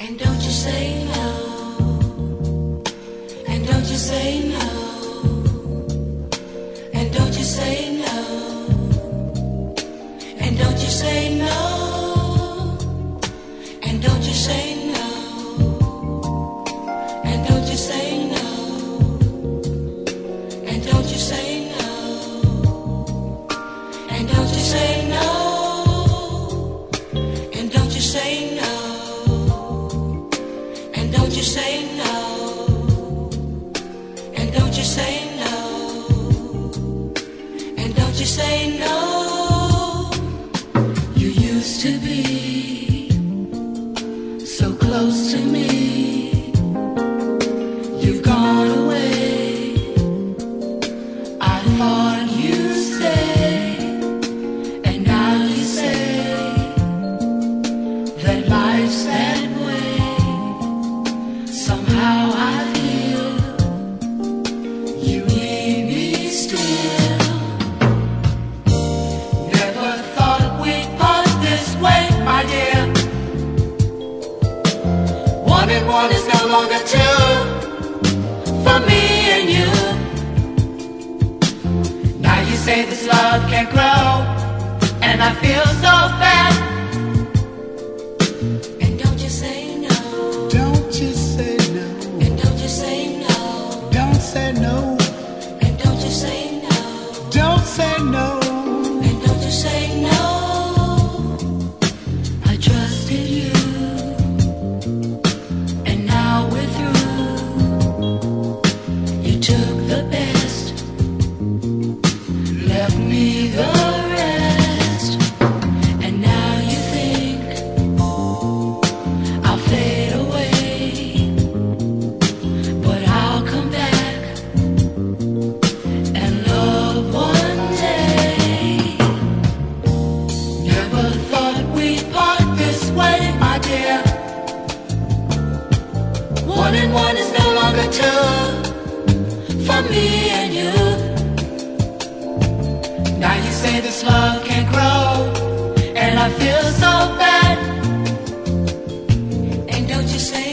And don't you say no. And don't you say no. And don't you say no. And don't you say no. And don't you say no. And don't you say no. And don't you say no. And don't you say no. And don't you say no. And don't you say no. And don't you say no. And don't you say no. You used to be so close to me. You've gone away. I thought you'd stay. And now you say that life's that way. Somehow I feel you need me still. Never thought we'd part this way, my dear. One and one is no longer two for me and you. Now you say this love can't grow, and I feel so bad. And don't you say no. Don't you say no. And don't you say no. Don't say no. And don't you say no. Don't say no. And don't you say no. I trusted you, and now we're through. You took the best, left me the rest. And now you think I'll fade away, but I'll come back and love one day. Never thought we'd part this way, my dear. One and one is no longer two for me and you. Now you say this love can't grow, and I feel so bad. And don't you say